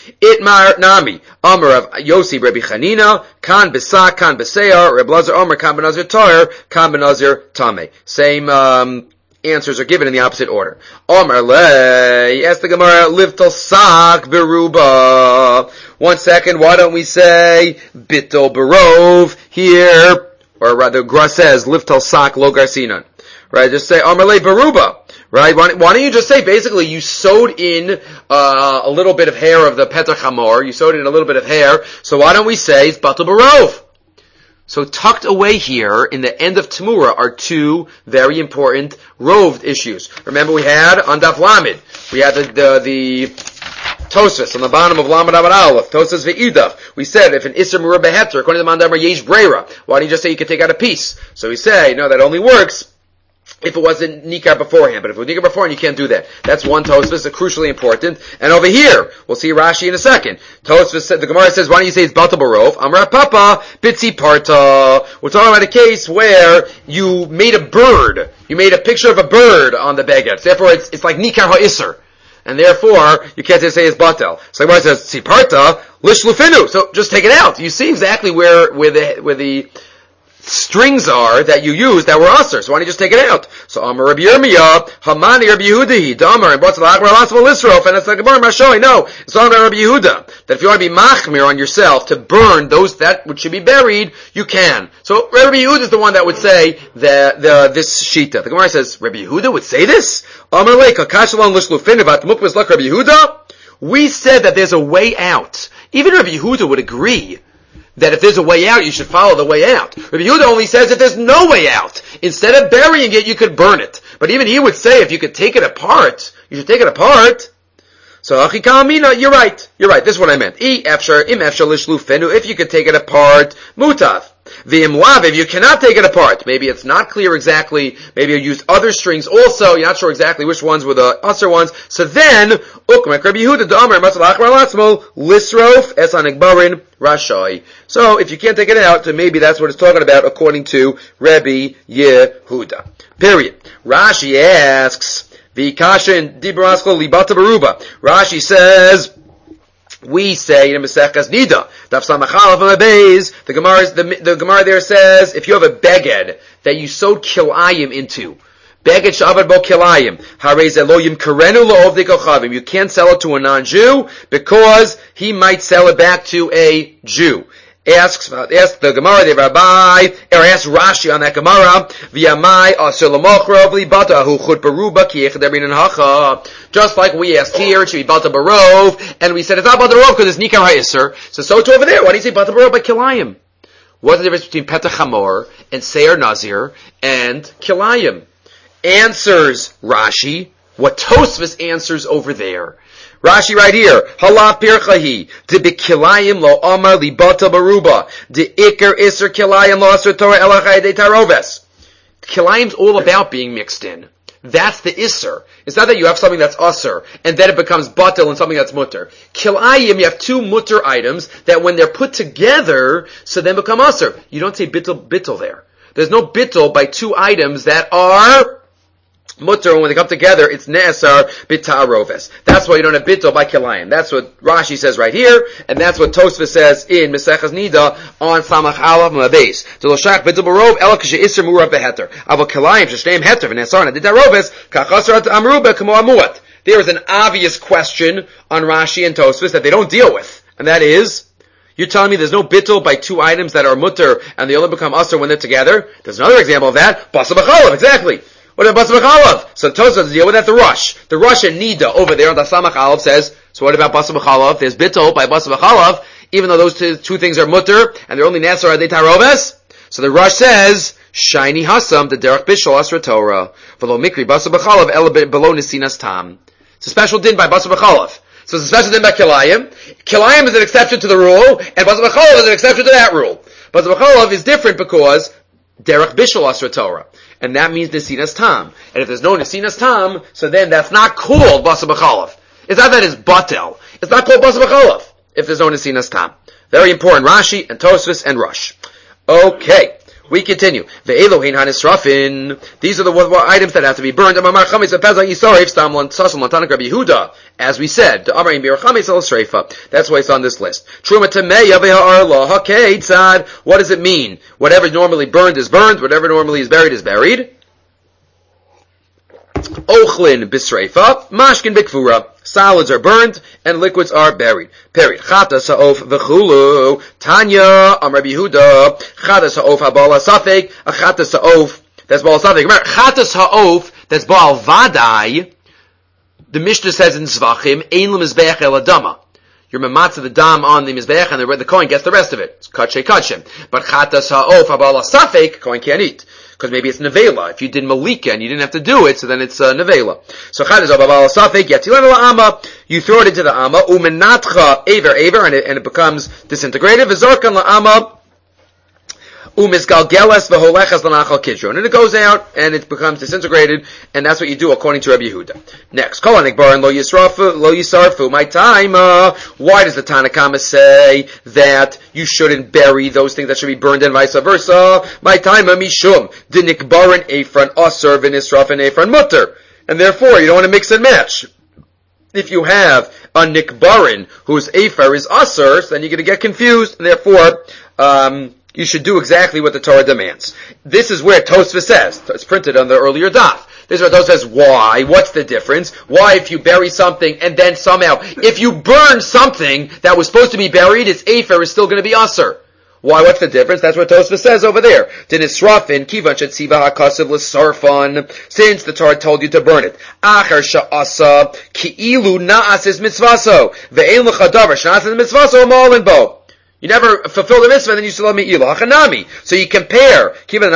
Itmar Nami, Amar of Yossi Rabbi Chanina, Kan Besak, Kan Beseir, Reb Lazar Omer, Kan Benazir Toyer, Kan Benazir Tame. Same answers are given in the opposite order. Amar Le, ask the Gemara, Livtal Sak Beruba. 1 second, why don't we say Bittel Barov here? Or rather, Gra says, Livtal Sak Lo Garsinan. Right, just say Amar Le Baruba. Right, why don't you just say, basically, you sewed in a little bit of hair of the Petach Hamor, you sewed in a little bit of hair, so why don't we say it's Batel Barov? So tucked away here in the end of Tamura are two very important roved issues. Remember we had on Daf Lamed, we had the Tosfos on the bottom of Lamed Amud Aleph, Tosfos ve'idach. We said if an Isser Merub Beheter, according to the Mandamar Yesh Breira, why don't you just say you could take out a piece? So we say, no, that only works if it wasn't Nikar beforehand, but if it was Nikar beforehand, you can't do that. That's one Tosfos, crucially important. And over here, we'll see Rashi in a second. Tosfos said, the Gemara says, why don't you say it's Batel Barov? Amar Papa, Bitzi Parta. We're talking about a case where you made a bird. You made a picture of a bird on the beged. Therefore, it's like Nikar HaIsser. And therefore, you can't just say it's Batel. So the Gemara says, Siparta, Lish Lufinu. So just take it out. You see exactly where the strings are that you use that were usher. So why don't you just take it out? So Amar Rabbi Yirmiyah, Hamani Rabbi Yehuda, Damar, and Batel Akbar Alasmal Lisrof, and it's like a bar Mashoi. No, it's all about Rabbi Yehuda. That if you want to be machmir on yourself to burn that which should be buried, you can. So Rabbi Yehuda is the one that would say this shita. The Gemara says Rabbi Yehuda would say this. Amar Leika Kashalon Lish Lufinu Vatmukwas Lak Rabbi Yehuda. We said that there's a way out. Even Rabbi Yehuda would agree that if there's a way out, you should follow the way out. Rabbi Yehuda only says if there's no way out, instead of burying it, you could burn it. But even he would say if you could take it apart, you should take it apart. So, Achika you're right. This is what I meant. If you could take it apart, mutav. V'imlav, if you cannot take it apart, maybe it's not clear exactly, maybe you used other strings also, you're not sure exactly which ones were the usher ones, so then, Ukmek Rabbi Yehuda Da'amar Matzal Achbar Latzmol, Lisrof, Esan Igbarin, Rashai. So, if you can't take it out, then maybe that's what it's talking about according to Rabbi Yehuda. Period. Rashi asks, V'kashin Dibaraskol Libata Baruba. Rashi says, we say in Mesechus Nida, Daf Samachalaf on the base, the Gemara there says, if you have a beged that you sewed kilayim into, beged shavad bo kilayim, harei zeloyim karenu lo'ovdei kochavim, you can't sell it to a non-Jew because he might sell it back to a Jew. Asks the Gemara, the Rabbi, or asks Rashi on that Gemara, V'yamai asur l'mochrov libatahu chut baruba ki echad erin hacha. Just like we asked here, it should be Batel Barov, and we said it's not Batel Barov because it's Nikar HaIsser. So too over there, why do you say Batel Barov by Kilayim? What's the difference between Petach Hamor and Seir Nazir and Kilayim? Answers Rashi, what Tosfos answers over there. Rashi right here, Halaf Pirchahi, de Bekilayim lo Amar li Batel Baruba, de Iker Isser Kilayim lo Asr Torah Elachai de Taroves. Kilayim's all about being mixed in. That's the Isser. It's not that you have something that's Asr, and then it becomes Batel and something that's Mutter. Kilayim, you have two Mutter items that when they're put together, so then become Asr. You don't say Bittel there. There's no Bittel by two items that are mutter, and when they come together, it's ne'asar b'ta'aroves. That's why you don't have bittul by kilayim. That's what Rashi says right here, and that's what Tosfos says in Mesechas Nida on Samach Alav Mabes. To loshach bittul barov el kashe iser murav beheter. Avo kilayim sheshneim heter v'ne'asar naditaroves kachasar amru bekamo amuat. There is an obvious question on Rashi and Tosfos that they don't deal with, and that is, you're telling me there's no bittul by two items that are mutter and they only become asr when they're together? There's another example of that. Basa b'chalav, exactly. What about Basa b'chalav? So Tosfos deal with that, the Rush. The Rush and Nida over there on the Samach Alav says, so what about Basa b'chalav? There's bittul by Basa b'chalav, even though those two things are mutter and they're only nasar adei taroves. So the Rush says, Shiny Hasam, the derech bishol asra Torah. V'lo mikri Basa b'chalav ela below nesinas tam. It's a special din by Basa b'chalav. So it's a special din by Kilayim. Kilayim is an exception to the rule, and Basa b'chalav is an exception to that rule. Basa b'chalav is different because derech bishul asra Torah, and that means nesinas tam. And if there's no nesinas tam, so then that's not called Basa b'chalav. It's not that it's batel. It's not called Basa b'chalav if there's no nesinas tam. Very important. Rashi and Tosfos and Rush. Okay. We continue. Ve'elohin hanisrafin. These are the items that have to be burned. As we said, that's why it's on this list. What does it mean? Whatever normally burned is burned. Whatever normally is buried is buried. Ochlin bisreifa, mashkin bikfura. Solids are burned and liquids are buried. Period. Chata sa'of v'chulu. Tanya, Rabbi Yehuda. Chata sa'of ha'bala safek. A chata sa'of, that's bala safek. Remember, chata sa'of, that's bal vadai. The Mishnah says in Zvachim, ein l'mizbeach el adama. You're mamatza the dam on the mizbeach and the coin gets the rest of it. It's kachshem. But chata sa'of ha'bala safek, coin can't eat. Because maybe it's nevela. If you did malika and you didn't have to do it, so then it's nevela. So chadaz ababal safek yatilen la'ama. You throw it into the amma. Umenatcha aver and it becomes disintegrated. V'zorkan la'ama. Umisgalgeles v'holechas l'nachal kidron. And it goes out and it becomes disintegrated, and that's what you do according to Rabbi Yehuda. Next, kol hanikbaran lo yisarfu. My time. Why does the Tanakama say that you shouldn't bury those things that should be burned and vice versa? My time mishum the nikbaran efran asur v'nisraf and efran mutter, and therefore you don't want to mix and match. If you have a nikbaran whose efer is asur, then you're going to get confused, and therefore you should do exactly what the Torah demands. This is where Tosfos says, it's printed on the earlier daf. This is where Tosfos says, why? What's the difference? Why if you bury something and then somehow, if you burn something that was supposed to be buried, its afer is still going to be asur. Why? What's the difference? That's what Tosfos says over there. Dinisrafin kivan shetziva hakasav l'sarfan. Since the Torah told you to burn it. Acher sha'asa ki'ilu na'as is mitzvaso. Ve'en l'chadavar sha'as is mitzvaso ma'olin bo. You never fulfill the mitzvah, then you still have me'ilah. Hachanami. So you compare.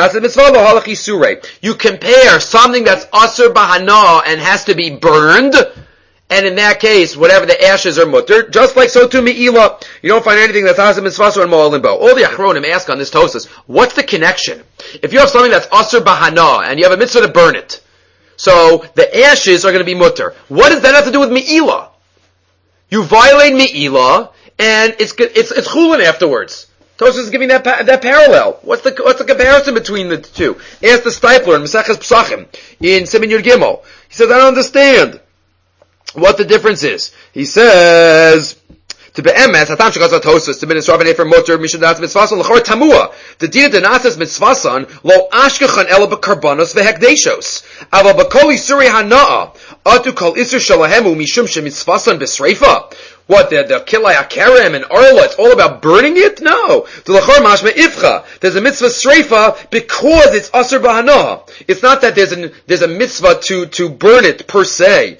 You compare something that's asur b'hana and has to be burned, and in that case, whatever the ashes are mutter, just like so too me'ilah. You don't find anything that's asur mitzvah and ma'olin bo. All the achronim ask on this Tosfos, what's the connection? If you have something that's asur b'hana and you have a mitzvah to burn it, so the ashes are going to be mutter. What does that have to do with me'ilah? You violate me'ilah, and it's chulin afterwards. Tosfos is giving that parallel. What's the comparison between the two? Ask the Stipler in Maseches Pesachim in Siman Yud Gimel. He says, I don't understand what the difference is. He says, to be'emes hatam shekaz Tosfos to mitzvah and efer motor mishadat mitzvason l'chor tamua the dina denatas mitzvason lo ashkechan ela bekarbanos vehekdeshos aval b'kol isuri hana'a atu kol isur shalahemu mishum shemitzvason b'sreifa. What, the kilai akarem and arla, it's all about burning it? No. There's a mitzvah sreifa because it's asur b'hana. It's not that there's a mitzvah to burn it per se.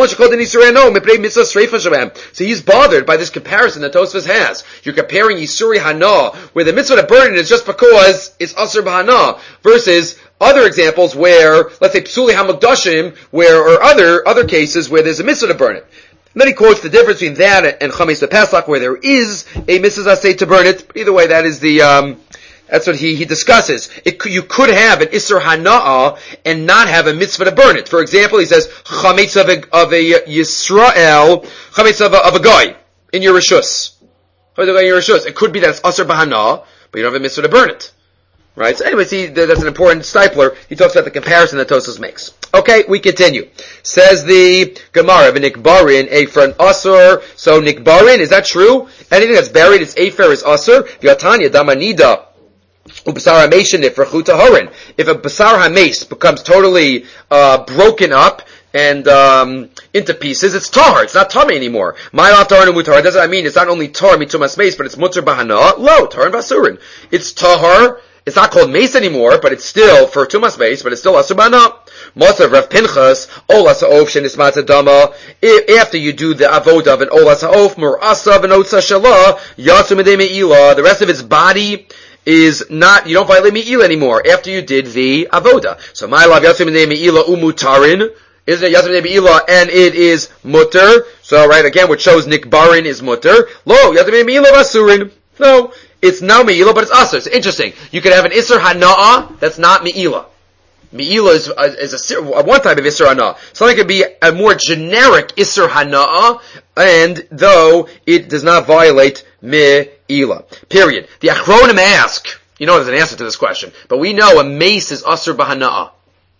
So he's bothered by this comparison that Tosfos has. You're comparing Yisuri Hana, where the mitzvah to burn it is just because it's asur b'hana, versus other examples where, let's say, Psuli HaMukdashim, or other cases where there's a mitzvah to burn it. And then he quotes the difference between that and Chametz Pesach, where there is a mitzvah aseh to burn it. Either way, that is that's what he discusses. You could have an Isser Hana'ah and not have a mitzvah to burn it. For example, he says, Chametz of a Yisrael, Chametz of a guy in your Rishus. It could be that it's Asr B'Hana'ah, but you don't have a mitzvah to burn it. Right? So anyway, see, that's an important stipler. He talks about the comparison that Tosfos makes. Okay, we continue. Says the Gemara, Nikbarin, Efer, Asur. So Nikbarin, is that true? Anything that's buried, its Efer is Asur. V'atanya, Damanida. If a basar hames becomes totally broken up and into pieces, it's tahar. It's not tamei anymore. Ma'alav tahar and mutar. Doesn't mean it's not only tahar mitumas mace, but it's mutar bahana. Lo tahar and basurin. It's tahar. It's not called mace anymore, but it's still for tumas mace, but it's still asur bahana. Mosav Rav Pinchas olas ha'of shenismat dama. After you do the avodah of an olas ha'of mur asav and otza shalah yatsu medei me'ilah. The rest of its body is not, you don't violate me'ila anymore after you did the avoda. So my love yasum me'ila umutarin, isn't it yasum me'ila and it is mutter? So right again, what shows nikbarin is mutter. Lo yasum me'ila vasurin. No, it's now me'ila, but it's asur. It's interesting. You could have an isser hana'a that's not me'ila. Me'ila is a one type of isser hana'a. Something could be a more generic isser hana'a, and though it does not violate me'ila. Period. The Achronim ask, you know there's an answer to this question, but we know a mace is asur b'hana'a.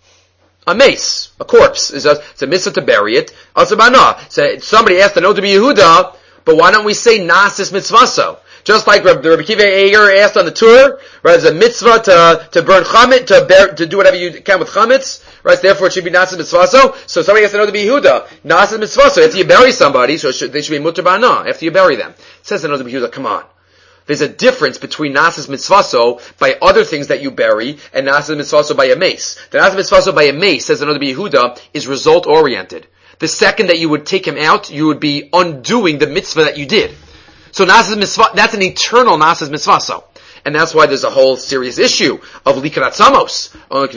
A mace, a corpse, it's a mitzvah to bury it, asur b'hana'a. So somebody asked the Noda B'Yehuda, but why don't we say nasis mitzvaso? Just like the Rabbi Kiva Eiger asked on the tour, right? It's a mitzvah to burn chametz, to do whatever you can with chametz, right? Therefore, it should be nasis mitzvaso. So somebody has to know the Yehuda, nasis mitzvaso. After you bury somebody, so they should be mutar b'hana after you bury them. It says the Noda B'Yehuda, come on. There's a difference between nasis mitzvaso by other things that you bury and nasis mitzvaso by a mace. The nasis mitzvaso by a mace, says the Noda B'Yehuda, is result oriented. The second that you would take him out, you would be undoing the mitzvah that you did. So nasis mitzvah, that's an eternal nasis mitzvaso. And that's why there's a whole serious issue of likrat samos.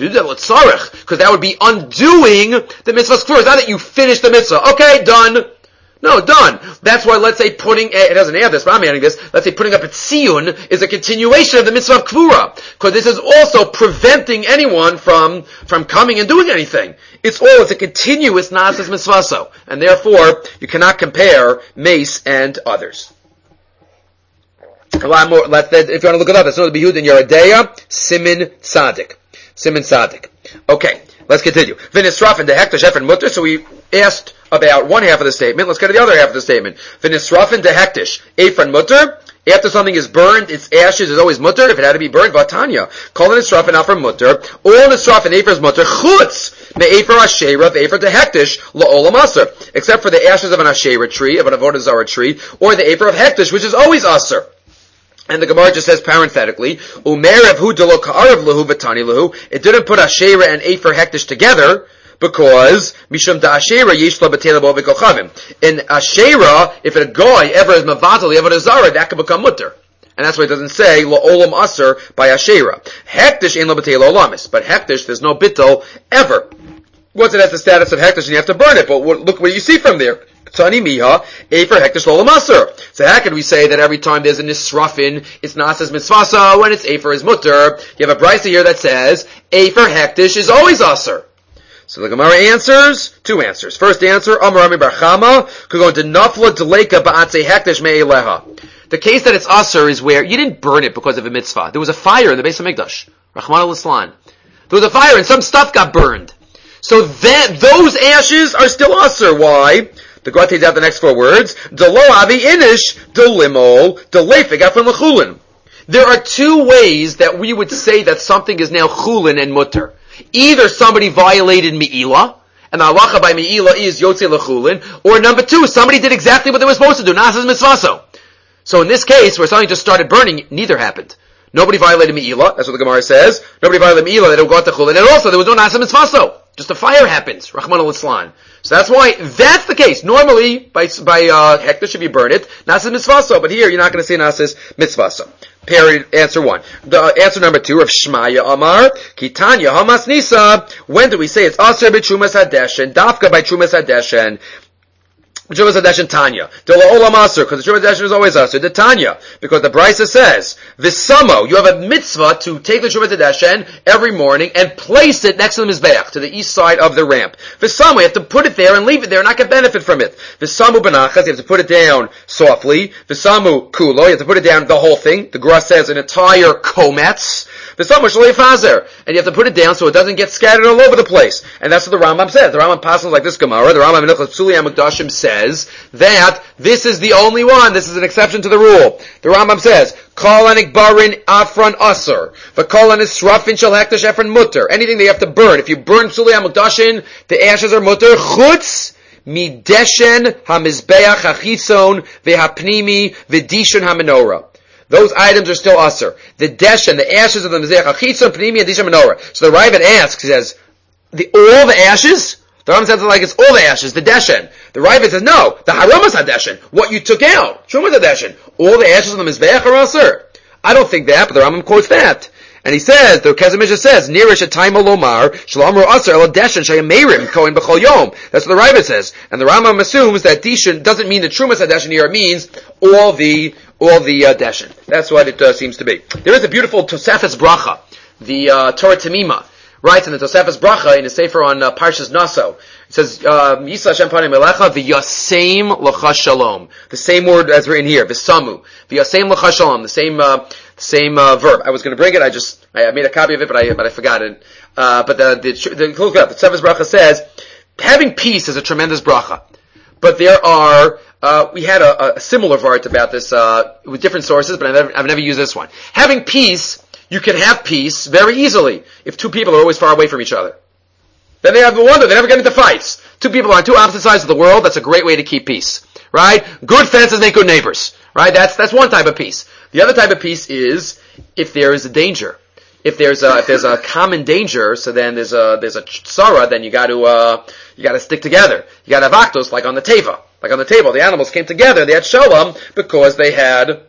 Because that would be undoing the mitzvah's kfur. It's not that you finish the mitzvah. Okay, done. No, done. That's why, let's say it doesn't add this, but I'm adding this. Let's say putting up a tziyun is a continuation of the mitzvah of kvura. Because this is also preventing anyone from coming and doing anything. It's a continuous nasis mitzvaso. And therefore, you cannot compare mace and others. A lot more. If you want to look it up, that's Noda B'Yehuda in Yeridea, Simin Tzaddik. Okay, let's continue. V'nisraf and the hektash efer mutter. So we asked about one half of the statement. Let's get to the other half of the statement. V'nisraf and the hektash efer mutter. After something is burned, its ashes is always mutter. If it had to be burned, vatanya. Call it nisraf and after mutter. All nisraf and efer is mutter. Chutz me'efer asherah ve'efer the hektash la'olam aser. Except for the ashes of an asherah tree, of an avodah zarah tree, or the efer of hektash, which is always aser. And the Gemara just says parenthetically, Umerev hu delo ka'arav lahu v'tani lahu. It didn't put Asherah and Efer Hektish together because Mishum da Asherah yishla b'tela bo v'kolchavim. In Asherah, if a goy ever is mavatal avodah zarah, that can become mutter. And that's why it doesn't say la'olam aser by Asherah. Hektish ain't lo b'tela olamis, but Hektish there's no bittel ever. Once it has the status of Hektish, and you have to burn it. But look what you see from there. Tani miha, efer hektish lo l'maser. So how could we say that every time there's a nisrafin, it's nasis mitzvasa, when it's efer is mutter? You have a brisa here that says, efer hektish is always aser. So the Gemara answers, two answers. First answer, Amar Rami Bar Chama, could go into nafla deleka ba'atzei hektish me'eleha. The case that it's aser is where you didn't burn it because of a mitzvah. There was a fire in the Beis HaMikdash. Rachmana litzlan. There was a fire and some stuff got burned. So then, those ashes are still aser. Why? The Gemara takes out the next four words. Delo avi inish, delimol, delefik afin l'chulin. There are two ways that we would say that something is now chulin and mutter. Either somebody violated me'ila, and the halacha by me'ila is yotze l'chulin, or number two, somebody did exactly what they were supposed to do, nasas mitzvaso. So in this case, where something just started burning, neither happened. Nobody violated me'ila, that's what the Gemara says. Nobody violated me'ila, they don't go out to chulin, and also there was no nasas mitzvaso. Just a fire happens, Rachmana litzlan. So that's why, that's the case. Normally, by hektish, if you burn it, nasis mitzvaso, but here, you're not going to say nasis mitzvaso. Period. Answer one. The answer number two of Shmaya Amar, Kitanya Hamas Nisa, when do we say it's aser b'trumas hadeshen, dafka by trumas hadeshen, Trumas Hadeshen Tanya. Dela Olam Aser, because the Trumas Hadeshen is always Aser. The Tanya, because the Brisa says, Visamo, you have a mitzvah to take the Trumas Hadeshen every morning and place it next to the Mizbeach, to the east side of the ramp. Visamo, you have to put it there and leave it there and not get benefit from it. Visamu Benachas, you have to put it down softly. Visamu Kulo, you have to put it down the whole thing. The Gra says an entire kometz. V'samur shelo yifazer. And you have to put it down so it doesn't get scattered all over the place. And that's what the Rambam says. The Rambam passes like this Gemara. The Rambam in Hilchos Psuli HaMikdashim says that this is the only one. This is an exception to the rule. The Rambam says, Kol hanikbarin afron asur. V'kol hanisrafin shel hekdesh efron mutter. Anything they have to burn. If you burn Psuli HaMikdashim, the ashes are mutter. Chutz mideshen hamizbeach hachitzon v'hapnimi v'dishon hamenorah. Those items are still asur. The deshen, the ashes of the mizbeach hachitzon, pnimi, and dishon menorah. So the Ravid asks, he says, all the ashes? The Rambam says it like it's all the ashes, the deshen. The Ravid says, no, the haramas hadeshen. What you took out, shumas hadeshen. All the ashes of the mizbeach are asur. I don't think that, but the Rambam quotes that. And he says, the Kezemishah says, Nirish atayim olomar, shalomru asr el deshen shayamerim kohen b'chol yom. That's what the Ravid says. And the Rambam assumes that deshen doesn't mean the trumas hadeshen here, it means all the deshen. That's what it seems to be. There is a beautiful Tosefes Bracha, the Torah Tamima, writes in the Tosefes Bracha in the Sefer on Parshas Naso. It says, Yisla Hashem panim elecha v'yaseim l'cha shalom. The same word as written here, v'samu. V'yaseim l'cha shalom. The same verb. I was going to bring it. I made a copy of it, but I forgot it. But look up. The Tosefes Bracha says, having peace is a tremendous bracha. But there are, we had a similar vart about this, with different sources, but I've never used this one. Having peace, you can have peace very easily if two people are always far away from each other. Then they have a wonder, they never get into fights. Two people are on two opposite sides of the world, that's a great way to keep peace. Right? Good fences make good neighbors. Right? That's one type of peace. The other type of peace is if there is a danger. If there's a common danger, so then there's a tzara, then you gotta stick together. You gotta have actos, like on the teva. Like on the table, the animals came together, they had shalom, because they had,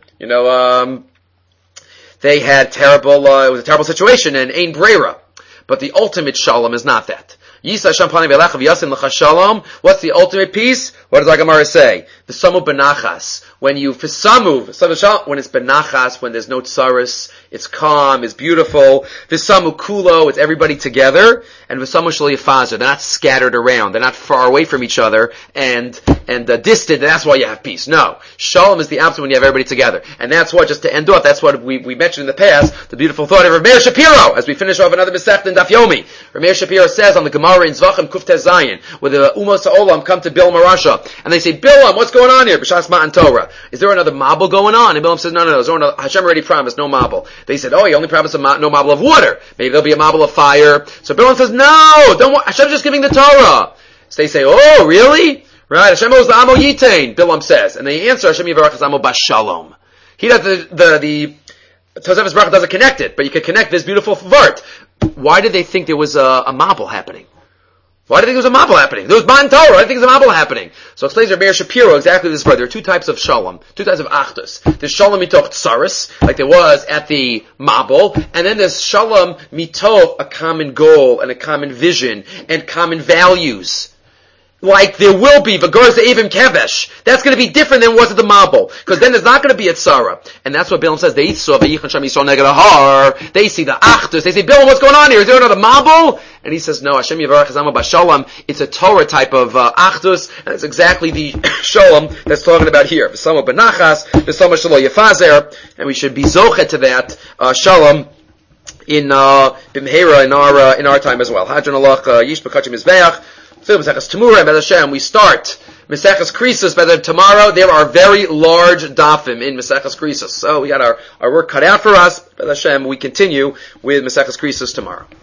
terrible, it was a terrible situation, and ein breira. But the ultimate shalom is not that. What's the ultimate peace? What does our Gemara say? V'samu benachas. When it's benachas, when there's no tsaris, it's calm, it's beautiful. V'samu kulo, it's everybody together. And v'samu shel yifazer, they're not scattered around, they're not far away from each other and distant, and that's why you have peace. No. Shalom is the opposite when you have everybody together. And that's what, just to end off, that's what we mentioned in the past, the beautiful thought of Rav Meir Shapiro, as we finish off another Masechta in Daf Yomi. Rav Meir Shapiro says on the Gemara in Zvachim Kuftez Zayin, where the Umos HaOlam come to Bilam Rasha, and they say, Bilam, what's going on here? B'shas Matan Torah. Is there another mabul going on? And Bilam says, no, Hashem already promised no mabul. They said, he only promised no mabul of water. Maybe there'll be a mabul of fire. So Bilam says, no, Hashem's just giving the Torah. So they say, oh, really? Right, Hashem owes the Amo Yitain, Bilam says. And they answer, Hashem Yivarach is Amo Bashalom. He does the Tosefes Bracha doesn't connect it, but you can connect this beautiful vart. Why did they think there was a mabul happening? Why do you think there was a mabul happening? There was Matan Torah. I think there's a mabul happening. So explains Rav Meir Shapiro exactly this part. There are two types of shalom, two types of achdus. There's shalom mitoch tsaris, like there was at the mabul, and then there's shalom mitoch a common goal and a common vision and common values. Like there will be v'gorz evim kevesh. That's going to be different than was at the mabul, because then there's not going to be a tzara, and that's what Bilam says. They saw v'yichan sham yisrael neged har. They see the achdus. They say, Bilam, what's going on here? Is there another mabul? And he says, no. Hashem yivarach Amo Bashalom. It's a Torah type of achdus, and it's exactly the shalom that's talking about here. V'samu benachas, v'samu shelo yifazer, and we should be zochet to that shalom in b'mheira in our time as well. Hadron alach yish b'kachim mizbeach. So Maseches Temurah and Bez Hashem, we start Maseches Krisos. By tomorrow, there are very large dafim in Maseches Krisos. So we got our work cut out for us. Bez Hashem, we continue with Maseches Krisos tomorrow.